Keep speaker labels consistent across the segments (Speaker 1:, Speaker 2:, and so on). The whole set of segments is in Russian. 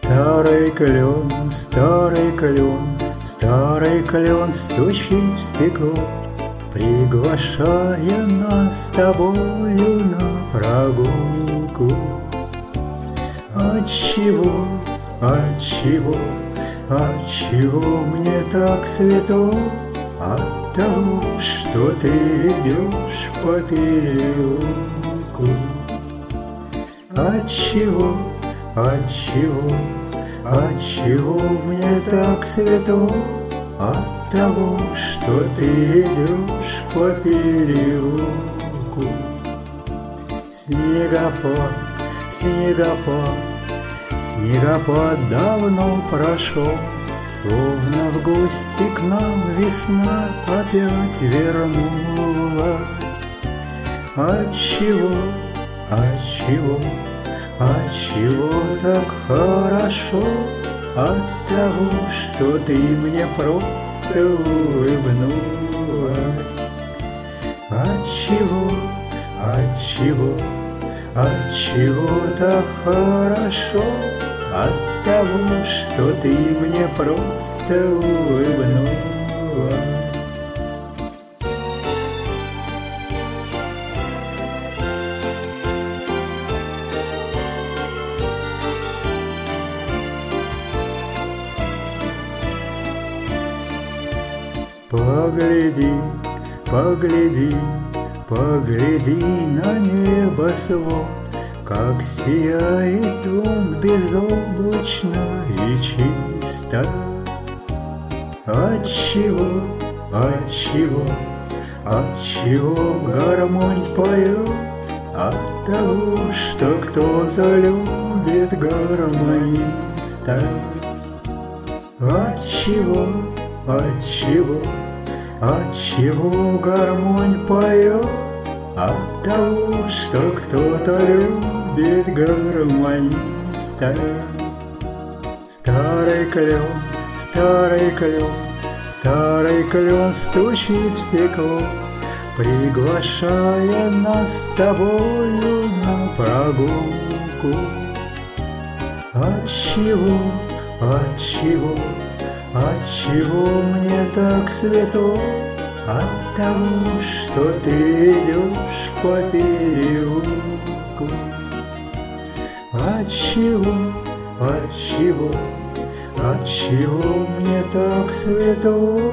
Speaker 1: старый клен, старый клен стучит в стекло, приглашая нас с тобою на прогулку. Отчего, отчего, отчего мне так светло? От того, что ты идешь по переулку. Отчего, отчего, отчего мне так светло? От того, что ты идешь по переулку. Снегопад, снегопад, снегопад давно прошел, словно в гости к нам весна опять вернулась. Отчего, отчего, отчего так хорошо? От того, что ты мне просто улыбнулась. Отчего, отчего, отчего так хорошо? От того, что ты мне просто улыбнулась. Погляди, погляди, погляди на небосвод, как сияет он безоблачно и чисто. Отчего, отчего, отчего гармонь поет? От того, что кто-то любит гармониста. Отчего, отчего, отчего гармонь поет? От того, что кто-то любит гармониста. Старый клен, старый клен, старый клен стучит в стекло, приглашая нас с тобою на прогулку. Отчего, отчего, отчего мне так светло? От того, что ты идешь по переулку. Отчего, отчего, отчего мне так светло?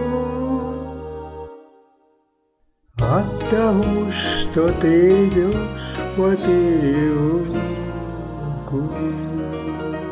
Speaker 1: От того, что ты идешь по переулку.